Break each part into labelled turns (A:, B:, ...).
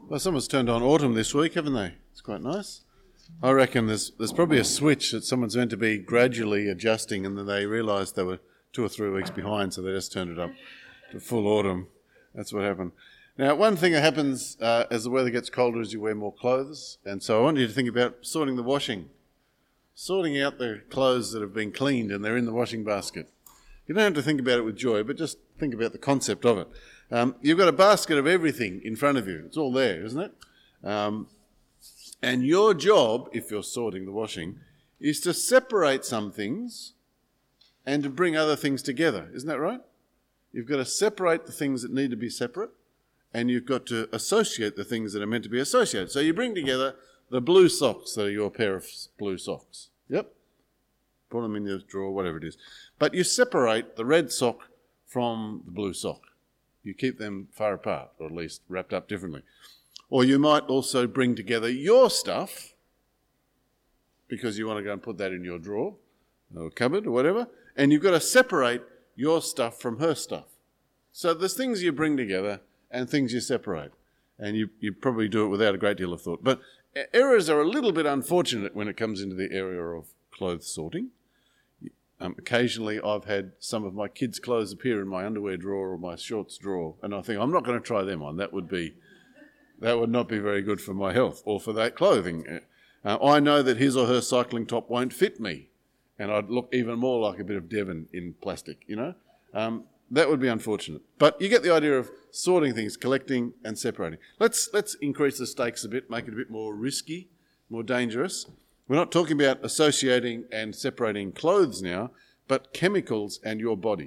A: Well, someone's turned on autumn this week, haven't they? It's quite nice. I reckon there's probably a switch that someone's meant to be gradually adjusting, and then they realised they were 2 or 3 weeks behind, so they just turned it up to full autumn. That's what happened. Now, one thing that happens as the weather gets colder is you wear more clothes, and so I want you to think about sorting the washing, sorting out the clothes that have been cleaned and they're in the washing basket. You don't have to think about it with joy, but just think about the concept of it. You've got a basket of everything in front of you. It's all there, isn't it? And your job, if you're sorting the washing, is to separate some things and to bring other things together. Isn't that right? You've got to separate the things that need to be separate, and you've got to associate the things that are meant to be associated. So you bring together the blue socks that are your pair of blue socks. Yep. Put them in your drawer, whatever it is. But you separate the red sock from the blue sock. You keep them far apart, or at least wrapped up differently. Or you might also bring together your stuff, because you want to go and put that in your drawer or cupboard or whatever, and you've got to separate your stuff from her stuff. So there's things you bring together and things you separate, and you probably do it without a great deal of thought. But errors are a little bit unfortunate when it comes into the area of clothes sorting. Occasionally I've had some of my kids' clothes appear in my underwear drawer or my shorts drawer, and I think, I'm not going to try them on. That would not be very good for my health or for that clothing. I know that his or her cycling top won't fit me, and I'd look even more like a bit of Devon in plastic, you know. That would be unfortunate. But you get the idea of sorting things, collecting and separating. Let's increase the stakes a bit, make it a bit more risky, more dangerous. We're not talking about associating and separating clothes now, but chemicals and your body.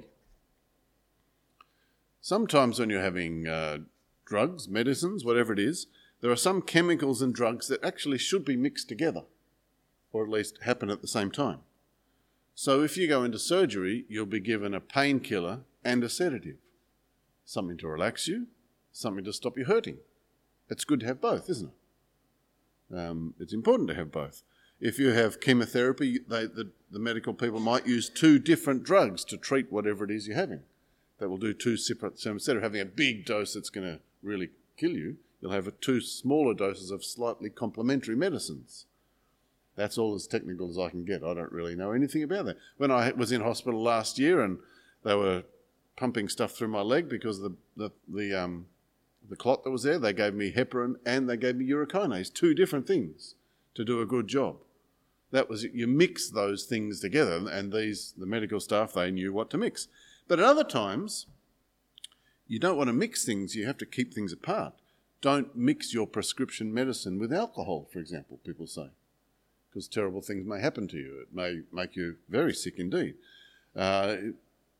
A: Sometimes when you're having drugs, medicines, whatever it is, there are some chemicals and drugs that actually should be mixed together, or at least happen at the same time. So if you go into surgery, you'll be given a painkiller and a sedative. Something to relax you, something to stop you hurting. It's good to have both, isn't it? It's important to have both. If you have chemotherapy, the medical people might use 2 different drugs to treat whatever it is you're having. They will do 2 separate, so instead of having a big dose that's going to really kill you, you'll have 2 smaller doses of slightly complementary medicines. That's all as technical as I can get. I don't really know anything about that. When I was in hospital last year and they were pumping stuff through my leg because of the clot that was there, they gave me heparin and they gave me urokinase, 2 different things to do a good job. That was, you mix those things together, and the medical staff, they knew what to mix. But at other times, you don't want to mix things, you have to keep things apart. Don't mix your prescription medicine with alcohol, for example, people say, because terrible things may happen to you. It may make you very sick indeed. In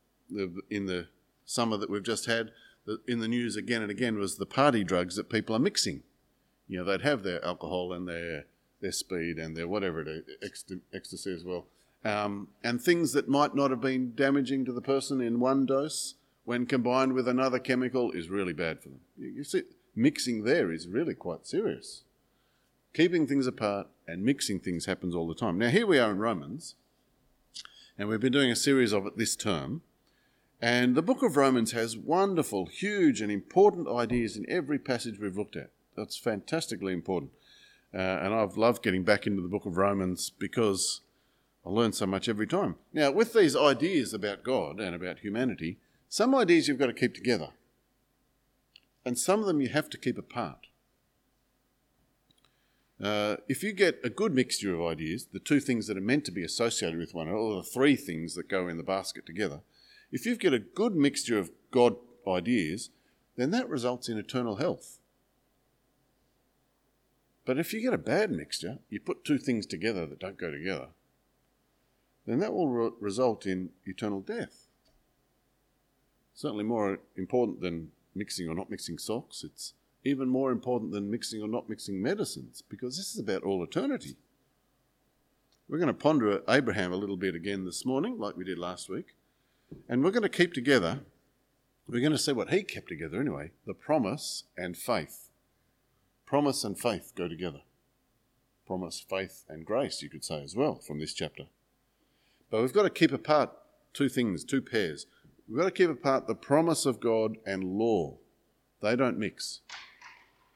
A: the summer that we've just had, in the news again and again was the party drugs that people are mixing. You know, they'd have their alcohol and their speed and their whatever it is, ecstasy as well. And things that might not have been damaging to the person in one dose, when combined with another chemical, is really bad for them. You see, mixing there is really quite serious. Keeping things apart and mixing things happens all the time. Now, here we are in Romans, and we've been doing a series of it this term, and the book of Romans has wonderful, huge and important ideas in every passage we've looked at. That's fantastically important. And I've loved getting back into the book of Romans because I learn so much every time. Now, with these ideas about God and about humanity, some ideas you've got to keep together, and some of them you have to keep apart. If you get a good mixture of ideas, the 2 things that are meant to be associated with one another, or the 3 things that go in the basket together, if you get a good mixture of God ideas, then that results in eternal health. But if you get a bad mixture, you put 2 things together that don't go together, then that will result in eternal death. Certainly more important than mixing or not mixing socks. It's even more important than mixing or not mixing medicines, because this is about all eternity. We're going to ponder Abraham a little bit again this morning, like we did last week, and we're going to keep together, we're going to see what he kept together anyway, the promise and faith. Promise and faith go together. Promise, faith and grace, you could say as well, from this chapter. But we've got to keep apart 2 things, 2 pairs. We've got to keep apart the promise of God and law. They don't mix.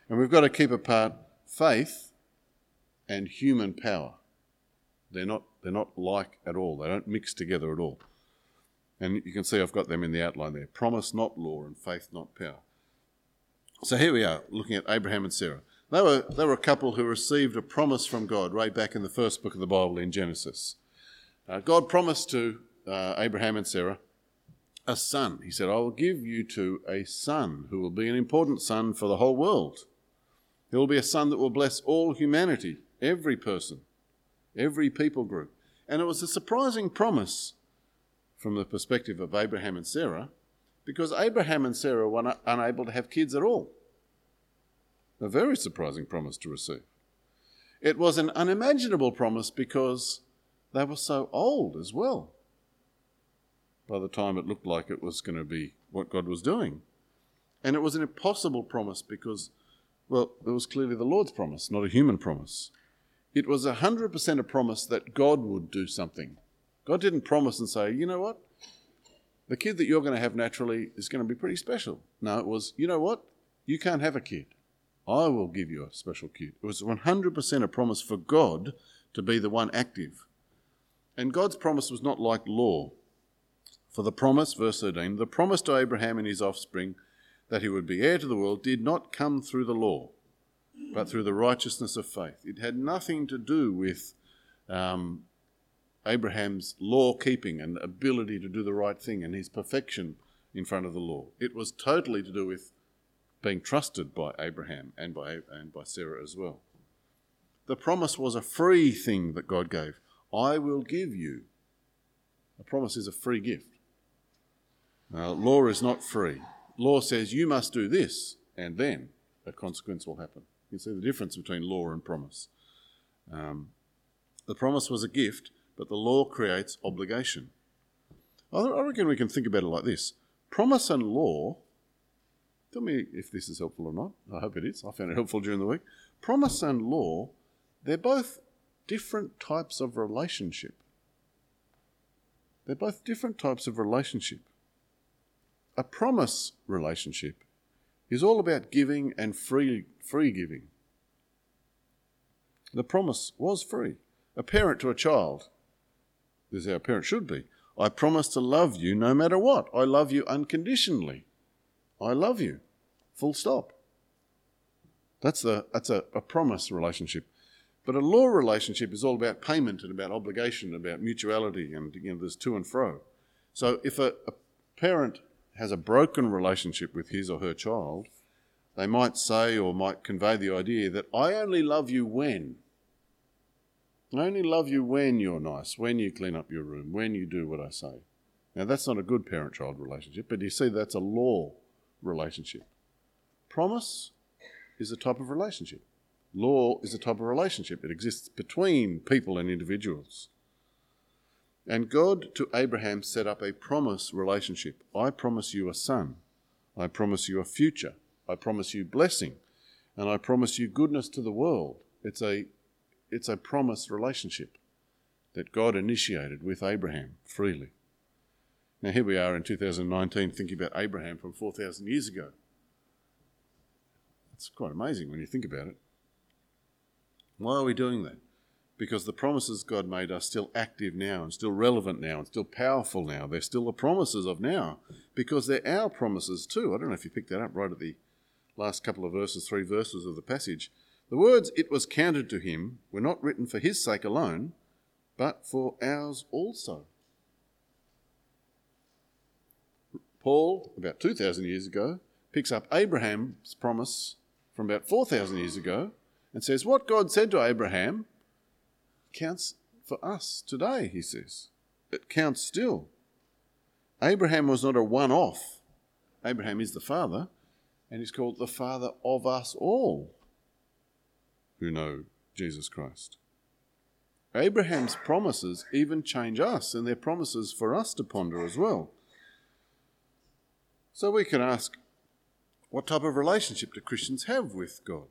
A: And we've got to keep apart faith and human power. They're not like at all. They don't mix together at all. And you can see I've got them in the outline there. Promise, not law, and faith, not power. So here we are, looking at Abraham and Sarah. They were a couple who received a promise from God right back in the first book of the Bible in Genesis. God promised to Abraham and Sarah a son. He said, I will give you to a son who will be an important son for the whole world. He will be a son that will bless all humanity, every person, every people group. And it was a surprising promise from the perspective of Abraham and Sarah, because Abraham and Sarah were unable to have kids at all. A very surprising promise to receive. It was an unimaginable promise because they were so old as well by the time it looked like it was going to be what God was doing. And it was an impossible promise because, well, it was clearly the Lord's promise, not a human promise. It was 100% a promise that God would do something. God didn't promise and say, you know what? The kid that you're going to have naturally is going to be pretty special. No, it was, you know what? You can't have a kid. I will give you a special kid. It was 100% a promise for God to be the one active. And God's promise was not like law. For the promise, verse 13, the promise to Abraham and his offspring that he would be heir to the world did not come through the law, but through the righteousness of faith. It had nothing to do with Abraham's law-keeping and ability to do the right thing and his perfection in front of the law. It was totally to do with being trusted by Abraham and by Sarah as well. The promise was a free thing that God gave. I will give you. A promise is a free gift. Law is not free. Law says you must do this and then a consequence will happen. You can see the difference between law and promise. The promise was a gift, but the law creates obligation. I reckon we can think about it like this. Promise and law, tell me if this is helpful or not. I hope it is. I found it helpful during the week. Promise and law, they're both different types of relationship. They're both different types of relationship. A promise relationship is all about giving and free giving. The promise was free. A parent to a child, this is how a parent should be. I promise to love you no matter what. I love you unconditionally. I love you. Full stop. That's a promise relationship. But a law relationship is all about payment and about obligation, about mutuality, and there's to and fro. So if a parent has a broken relationship with his or her child, they might say or might convey the idea that I only love you when. I only love you when you're nice, when you clean up your room, when you do what I say. Now, that's not a good parent-child relationship, but you see that's a law relationship. Promise is a type of relationship. Law is a type of relationship. It exists between people and individuals. And God to Abraham set up a promise relationship. I promise you a son. I promise you a future. I promise you blessing. And I promise you goodness to the world. It's a promise relationship that God initiated with Abraham freely. Now here we are in 2019 thinking about Abraham from 4,000 years ago. It's quite amazing when you think about it. Why are we doing that? Because the promises God made are still active now and still relevant now and still powerful now. They're still the promises of now because they're our promises too. I don't know if you picked that up right at the last couple of verses, 3 verses of the passage. The words, it was counted to him, were not written for his sake alone, but for ours also. Paul, about 2,000 years ago, picks up Abraham's promise from about 4,000 years ago and says, what God said to Abraham counts for us today, he says. It counts still. Abraham was not a one-off. Abraham is the father, and he's called the father of us all who know Jesus Christ. Abraham's promises even change us, and they're promises for us to ponder as well. So we can ask, what type of relationship do Christians have with God?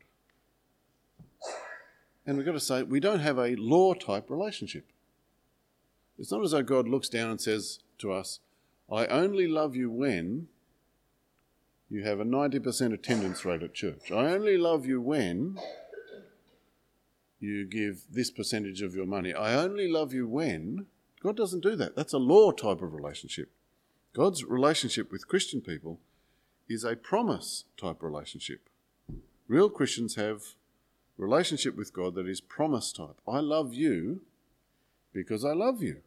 A: And we've got to say, we don't have a law-type relationship. It's not as though God looks down and says to us, I only love you when you have a 90% attendance rate at church. I only love you when you give this percentage of your money. I only love you when... God doesn't do that. That's a law type of relationship. God's relationship with Christian people is a promise type relationship. Real Christians have relationship with God that is promise type. I love you because I love you.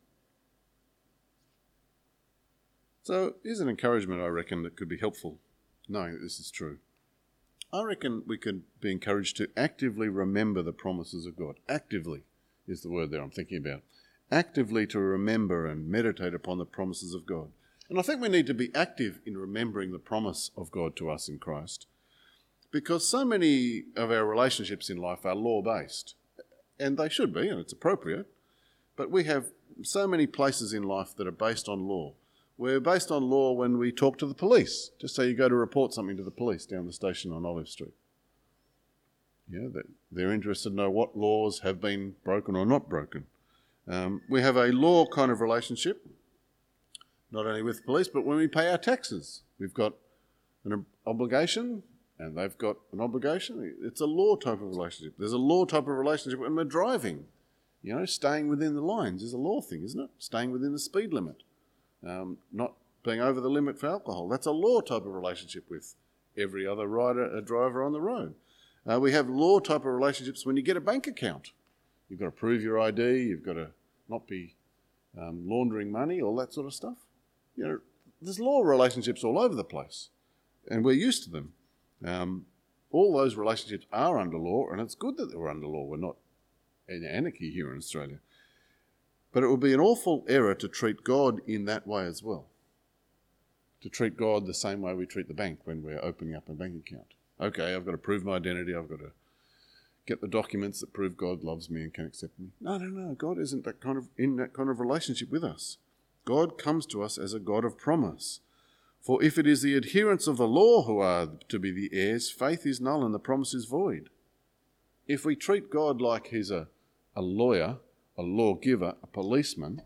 A: So here's an encouragement, I reckon, that could be helpful, knowing that this is true. I reckon we could be encouraged to actively remember the promises of God. Actively is the word there I'm thinking about. Actively to remember and meditate upon the promises of God. And I think we need to be active in remembering the promise of God to us in Christ, because so many of our relationships in life are law-based, and they should be, and it's appropriate, but we have so many places in life that are based on law. We're based on law when we talk to the police. Just say you go to report something to the police down the station on Olive Street. Yeah, they're interested to know what laws have been broken or not broken. We have a law kind of relationship, not only with police, but when we pay our taxes. We've got an obligation and they've got an obligation. It's a law type of relationship. There's a law type of relationship when we're driving. You know, staying within the lines is a law thing, isn't it? Staying within the speed limit. Not being over the limit for alcohol. That's a law type of relationship with every other driver on the road. We have law type of relationships when you get a bank account. You've got to prove your ID, you've got to not be laundering money, all that sort of stuff. You know, there's law relationships all over the place, and we're used to them. All those relationships are under law, and it's good that they're under law. We're not in anarchy here in Australia. But it would be an awful error to treat God in that way as well. To treat God the same way we treat the bank when we're opening up a bank account. Okay, I've got to prove my identity, I've got to get the documents that prove God loves me and can accept me. No. God isn't in that kind of relationship with us. God comes to us as a God of promise. For if it is the adherents of the law who are to be the heirs, faith is null and the promise is void. If we treat God like he's a lawyer, a lawgiver, a policeman,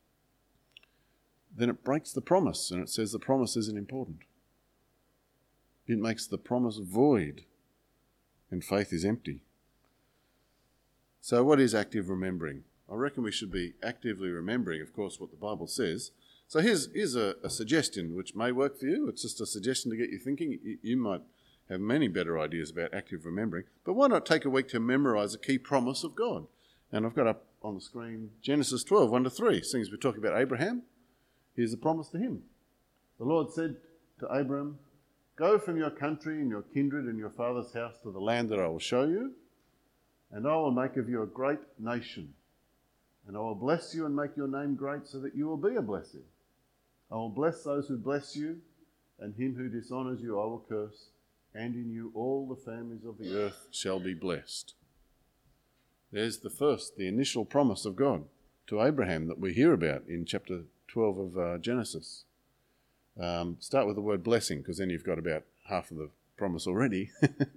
A: then it breaks the promise and it says the promise isn't important. It makes the promise void and faith is empty. So what is active remembering? I reckon we should be actively remembering, of course, what the Bible says. So here's a suggestion which may work for you. It's just a suggestion to get you thinking. You might have many better ideas about active remembering, but why not take a week to memorise a key promise of God? And I've got up on the screen Genesis 12, 1-3. Seeing as we're talking about Abraham, here's a promise to him. The Lord said to Abram, "Go from your country and your kindred and your father's house to the land that I will show you, and I will make of you a great nation. And I will bless you and make your name great so that you will be a blessing. I will bless those who bless you, and him who dishonours you I will curse, and in you all the families of the earth shall be blessed." There's the initial promise of God to Abraham that we hear about in chapter 12 of Genesis. Start with the word blessing, because then you've got about half of the promise already.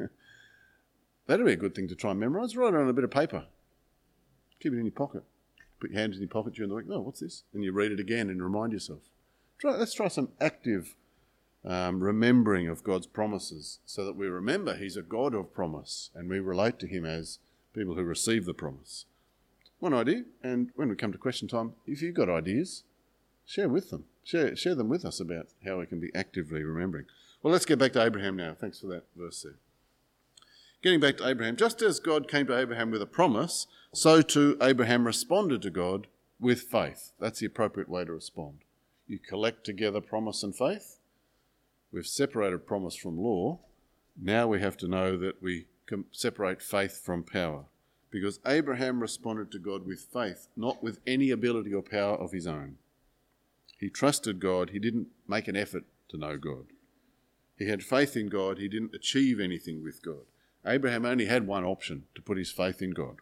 A: That'd be a good thing to try and memorise. Write it on a bit of paper. Keep it in your pocket. Put your hands in your pocket during the week. Oh, what's this? And you read it again and remind yourself. Let's try some active remembering of God's promises so that we remember he's a God of promise and we relate to him as people who receive the promise. One idea, and when we come to question time, if you've got ideas, share with them. Share them with us about how we can be actively remembering. Well, let's get back to Abraham now. Thanks for that verse there. Getting back to Abraham, just as God came to Abraham with a promise, so too Abraham responded to God with faith. That's the appropriate way to respond. You collect together promise and faith. We've separated promise from law. Now we have to know that we can separate faith from power, because Abraham responded to God with faith, not with any ability or power of his own. He trusted God. He didn't make an effort to know God. He had faith in God. He didn't achieve anything with God. Abraham only had one option: to put his faith in God.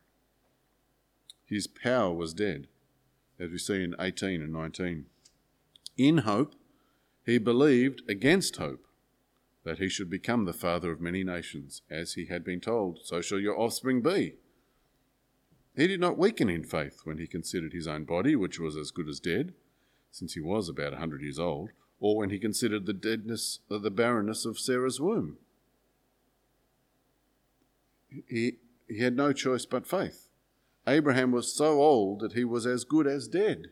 A: His power was dead, as we see in 18 and 19. In hope, he believed against hope that he should become the father of many nations, as he had been told, "So shall your offspring be." He did not weaken in faith when he considered his own body, which was as good as dead, since he was about 100 years old, or when he considered the deadness or the barrenness of Sarah's womb. He had no choice but faith. Abraham was so old that he was as good as dead.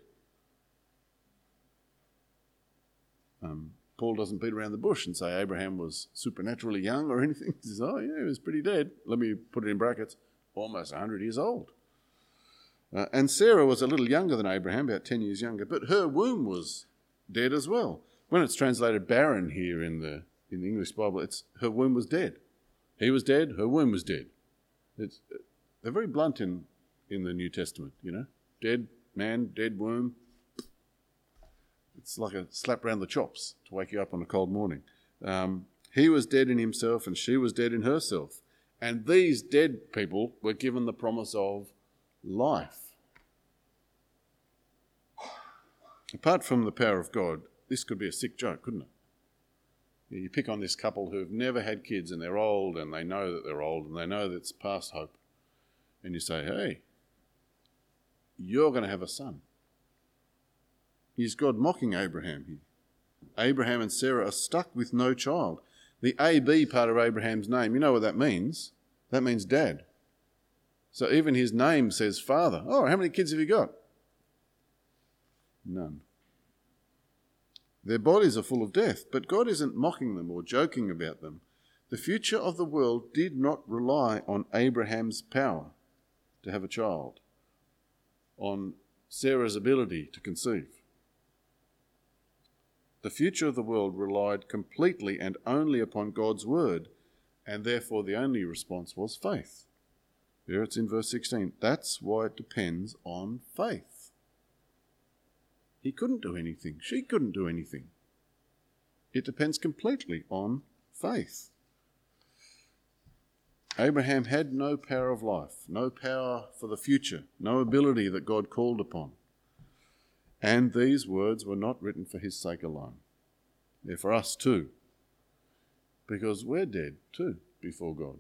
A: Paul doesn't beat around the bush and say Abraham was supernaturally young or anything. He says, oh yeah, he was pretty dead. Let me put it in brackets, almost 100 years old. And Sarah was a little younger than Abraham, about 10 years younger, but her womb was dead as well. When it's translated barren here in the English Bible, it's her womb was dead. He was dead, her womb was dead. They're very blunt in the New Testament, you know. Dead man, dead womb. It's like a slap round the chops to wake you up on a cold morning. He was dead in himself and she was dead in herself. And these dead people were given the promise of life. Apart from the power of God, this could be a sick joke, couldn't it? You pick on this couple who've never had kids and they're old and they know that they're old and they know that it's past hope. And you say, hey, you're going to have a son. Is God mocking Abraham here? Abraham and Sarah are stuck with no child. The AB part of Abraham's name, you know what that means? That means dad. So even his name says father. Oh, how many kids have you got? None. Their bodies are full of death, but God isn't mocking them or joking about them. The future of the world did not rely on Abraham's power to have a child, on Sarah's ability to conceive. The future of the world relied completely and only upon God's word, and therefore the only response was faith. There it's in verse 16. That's why it depends on faith. He couldn't do anything. She couldn't do anything. It depends completely on faith. Abraham had no power of life, no power for the future, no ability that God called upon. And these words were not written for his sake alone. They're for us too, because we're dead too before God.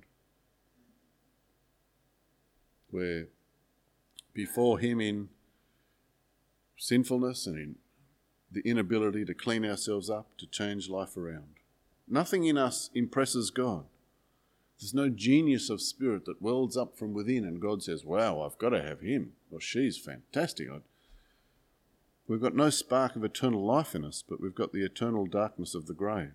A: We're before him in sinfulness and in the inability to clean ourselves up, to change life around. Nothing in us impresses God. There's no genius of spirit that welds up from within and God says, wow, I've got to have him, or she's fantastic. We've got no spark of eternal life in us, but we've got the eternal darkness of the grave.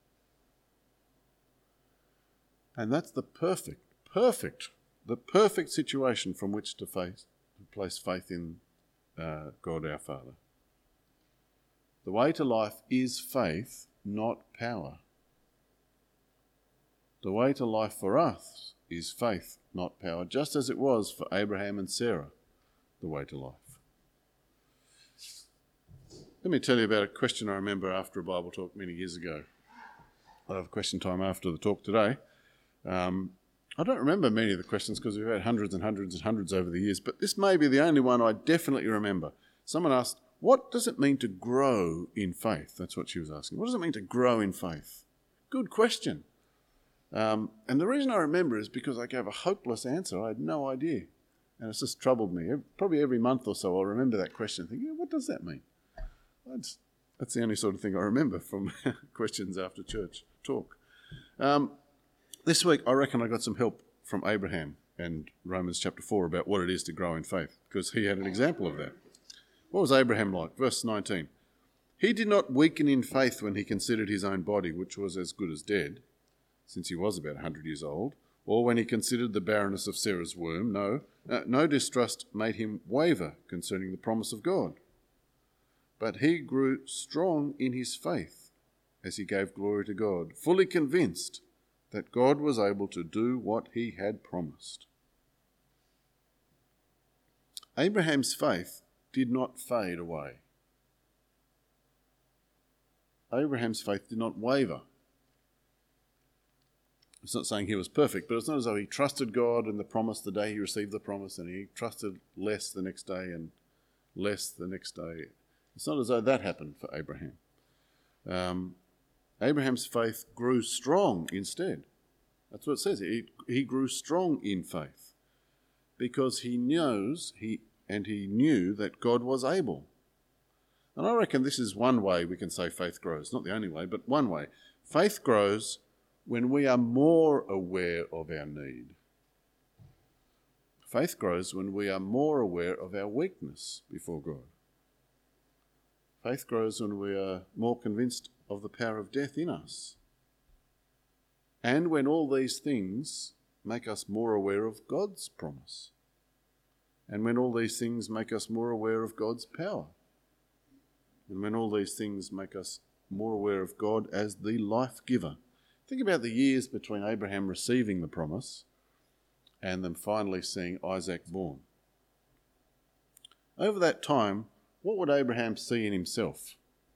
A: And that's the perfect situation from which to place faith in God our Father. The way to life is faith, not power. The way to life for us is faith, not power, just as it was for Abraham and Sarah, the way to life. Let me tell you about a question I remember after a Bible talk many years ago. I'll have a question time after the talk today. I don't remember many of the questions because we've had hundreds and hundreds and hundreds over the years, but this may be the only one I definitely remember. Someone asked, what does it mean to grow in faith? That's what she was asking. What does it mean to grow in faith? Good question. And the reason I remember is because I gave a hopeless answer. I had no idea. And it's just troubled me. Probably every month or so I'll remember that question thinking, what does that mean? That's the only sort of thing I remember from questions after church talk. This week I reckon I got some help from Abraham and Romans chapter 4 about what it is to grow in faith, because he had an example of that. What was Abraham like? Verse 19. He did not weaken in faith when he considered his own body, which was as good as dead, since he was about 100 years old, or when he considered the barrenness of Sarah's womb. No distrust made him waver concerning the promise of God. But he grew strong in his faith as he gave glory to God, fully convinced that God was able to do what he had promised. Abraham's faith did not fade away. Abraham's faith did not waver. It's not saying he was perfect, but it's not as though he trusted God and the promise the day he received the promise and he trusted less the next day and less the next day. It's not as though that happened for Abraham. Abraham's faith grew strong instead. That's what it says. He grew strong in faith because he knew that God was able. And I reckon this is one way we can say faith grows. Not the only way, but one way. Faith grows when we are more aware of our need. Faith grows when we are more aware of our weakness before God. Faith grows when we are more convinced of the power of death in us. And when all these things make us more aware of God's promise. And when all these things make us more aware of God's power. And when all these things make us more aware of God as the life giver. Think about the years between Abraham receiving the promise and them finally seeing Isaac born. Over that time, what would Abraham see in himself?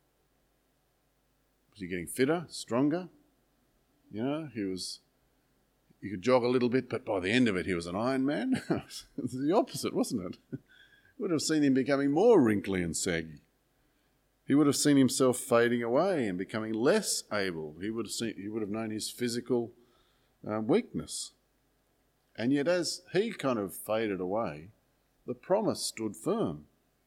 A: Was he getting fitter, stronger? You know, he could jog a little bit, but by the end of it, he was an Iron Man. It was the opposite, wasn't it? Would have seen him becoming more wrinkly and saggy. He would have seen himself fading away and becoming less able. He would have known his physical weakness. And yet as he kind of faded away, the promise stood firm.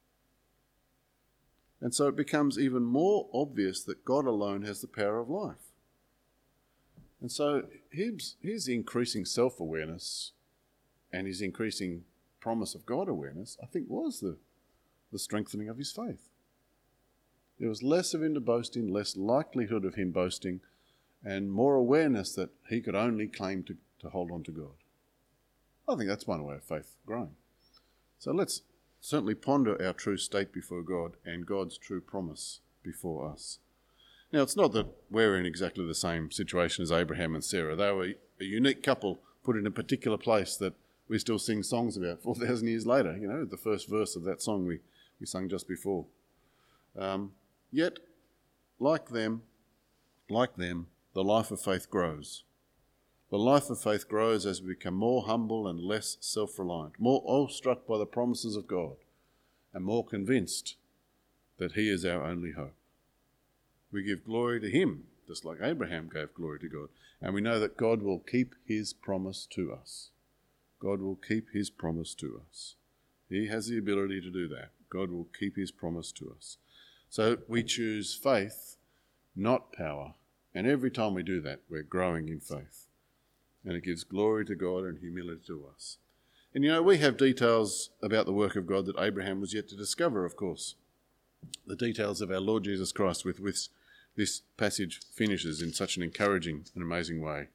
A: And so it becomes even more obvious that God alone has the power of life. And so his increasing self-awareness and his increasing promise of God awareness, I think, was the strengthening of his faith. There was less of him to boast in, less likelihood of him boasting, and more awareness that he could only claim to hold on to God. I think that's one way of faith growing. So let's certainly ponder our true state before God and God's true promise before us. Now, it's not that we're in exactly the same situation as Abraham and Sarah. They were a unique couple put in a particular place that we still sing songs about 4,000 years later. You know, the first verse of that song we sung just before. Yet, like them, the life of faith grows. The life of faith grows as we become more humble and less self-reliant, more awestruck by the promises of God, and more convinced that he is our only hope. We give glory to him, just like Abraham gave glory to God, and we know that God will keep his promise to us. God will keep his promise to us. He has the ability to do that. God will keep his promise to us. So we choose faith, not power. And every time we do that, we're growing in faith. And it gives glory to God and humility to us. And you know, we have details about the work of God that Abraham was yet to discover, of course. The details of our Lord Jesus Christ with which this passage finishes in such an encouraging and amazing way.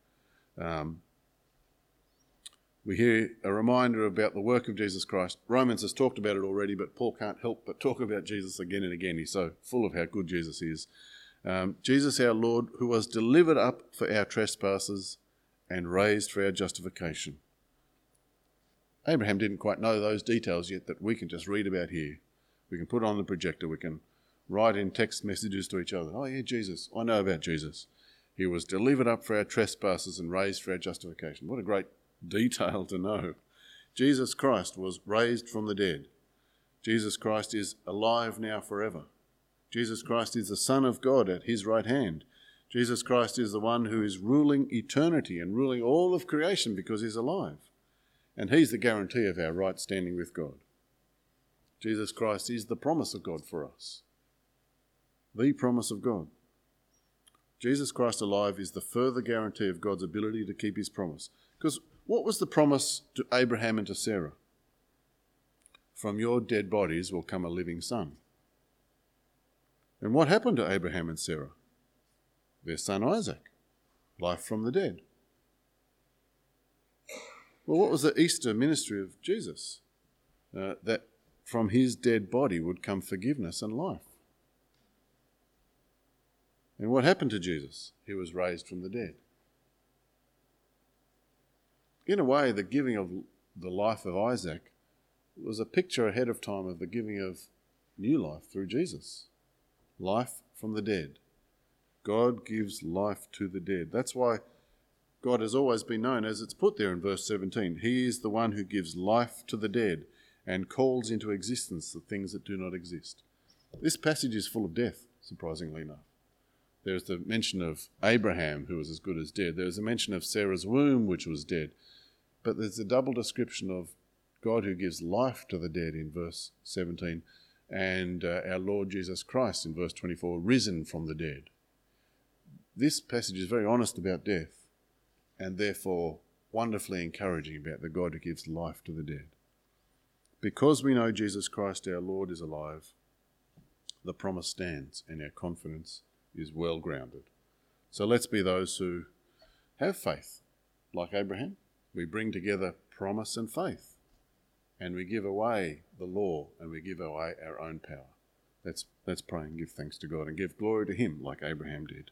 A: We hear a reminder about the work of Jesus Christ. Romans has talked about it already, but Paul can't help but talk about Jesus again and again. He's so full of how good Jesus is. Jesus our Lord, who was delivered up for our trespasses and raised for our justification. Abraham didn't quite know those details yet that we can just read about here. We can put on the projector. We can write in text messages to each other. Oh yeah, Jesus. I know about Jesus. He was delivered up for our trespasses and raised for our justification. What a great detail to know. Jesus Christ was raised from the dead. Jesus Christ is alive now forever. Jesus Christ is the Son of God at his right hand. Jesus Christ is the one who is ruling eternity and ruling all of creation because he's alive. And he's the guarantee of our right standing with God. Jesus Christ is the promise of God for us. The promise of God. Jesus Christ alive is the further guarantee of God's ability to keep his promise. Because what was the promise to Abraham and to Sarah? From your dead bodies will come a living son. And what happened to Abraham and Sarah? Their son Isaac, life from the dead. Well, what was the Easter ministry of Jesus? That from his dead body would come forgiveness and life. And what happened to Jesus? He was raised from the dead. In a way, the giving of the life of Isaac was a picture ahead of time of the giving of new life through Jesus. Life from the dead. God gives life to the dead. That's why God has always been known, as it's put there in verse 17, he is the one who gives life to the dead and calls into existence the things that do not exist. This passage is full of death, surprisingly enough. There's the mention of Abraham, who was as good as dead. There's a mention of Sarah's womb, which was dead. But there's a double description of God who gives life to the dead in verse 17, and our Lord Jesus Christ in verse 24, risen from the dead. This passage is very honest about death and therefore wonderfully encouraging about the God who gives life to the dead. Because we know Jesus Christ our Lord is alive, the promise stands and our confidence is well grounded. So let's be those who have faith. Like Abraham, we bring together promise and faith, and we give away the law and we give away our own power. Let's pray and give thanks to God and give glory to him like Abraham did.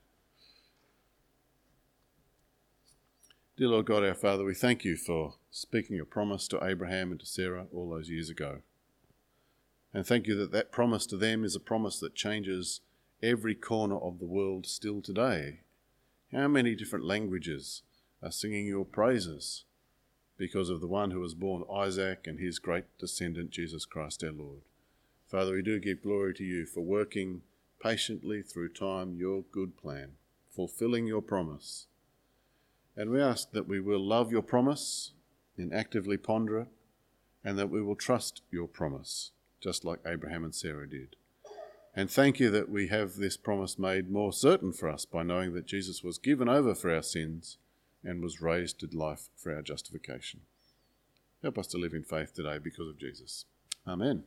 A: Dear Lord God, our Father, we thank you for speaking a promise to Abraham and to Sarah all those years ago. And thank you that that promise to them is a promise that changes every corner of the world still today. How many different languages are singing your praises because of the one who was born, Isaac, and his great descendant, Jesus Christ our Lord. Father, we do give glory to you for working patiently through time your good plan, fulfilling your promise. And we ask that we will love your promise and actively ponder it, and that we will trust your promise, just like Abraham and Sarah did. And thank you that we have this promise made more certain for us by knowing that Jesus was given over for our sins and was raised to life for our justification. Help us to live in faith today because of Jesus. Amen.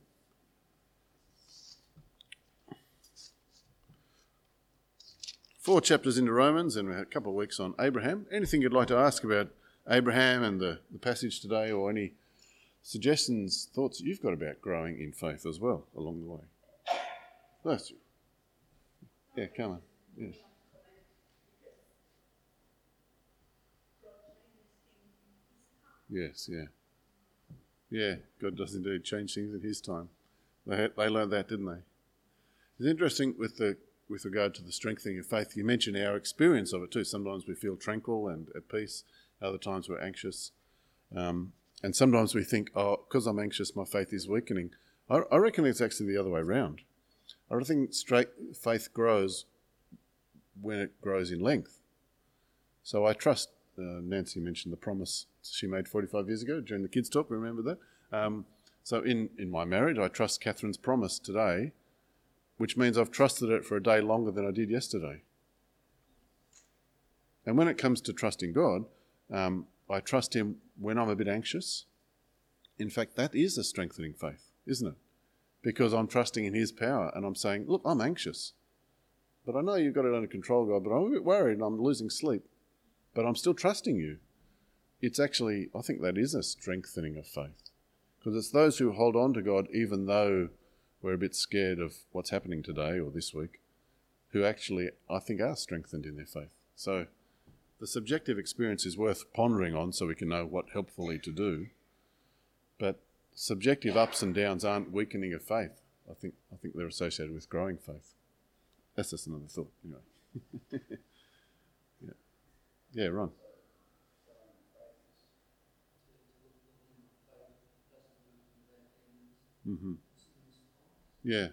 A: Four chapters into Romans, and we had a couple of weeks on Abraham. Anything you'd like to ask about Abraham and the passage today, or any suggestions, thoughts that you've got about growing in faith as well along the way? Bless you. Yeah, come on. Yeah. Yes, yeah. Yeah, God does indeed change things in his time. They learned that, didn't they? It's interesting with regard to the strengthening of faith. You mentioned our experience of it too. Sometimes we feel tranquil and at peace. Other times we're anxious. And sometimes we think, because I'm anxious, my faith is weakening. I reckon it's actually the other way around. I think faith grows when it grows in length. So I trust, Nancy mentioned the promise she made 45 years ago during the kids' talk. Remember that? So in my marriage, I trust Catherine's promise today, which means I've trusted it for a day longer than I did yesterday. And when it comes to trusting God, I trust him when I'm a bit anxious. In fact, that is a strengthening faith, isn't it? Because I'm trusting in his power and I'm saying, look, I'm anxious. But I know you've got it under control, God, but I'm a bit worried and I'm losing sleep. But I'm still trusting you. It's actually, I think that is a strengthening of faith. Because it's those who hold on to God even though we're a bit scared of what's happening today or this week, who actually, I think, are strengthened in their faith. So the subjective experience is worth pondering on so we can know what helpfully to do. But subjective ups and downs aren't weakening of faith. I think they're associated with growing faith. That's just another thought, anyway. Yeah, Ron. Mm-hmm. Yeah.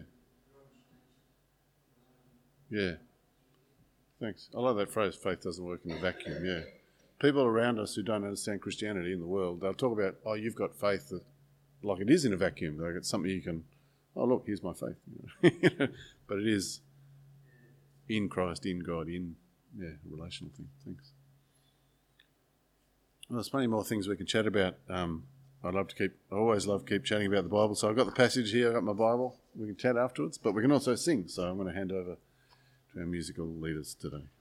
A: Thanks. I love that phrase, faith doesn't work in a vacuum, yeah. People around us who don't understand Christianity in the world, they'll talk about, you've got faith that, like it is in a vacuum. Like it's something you can, look, here's my faith. But it is in Christ, in God, a relational thing. Thanks. Well, there's plenty more things we can chat about. I always love keep chatting about the Bible. So I've got the passage here, I've got my Bible. We can chat afterwards, but we can also sing. So I'm going to hand over to our musical leaders today.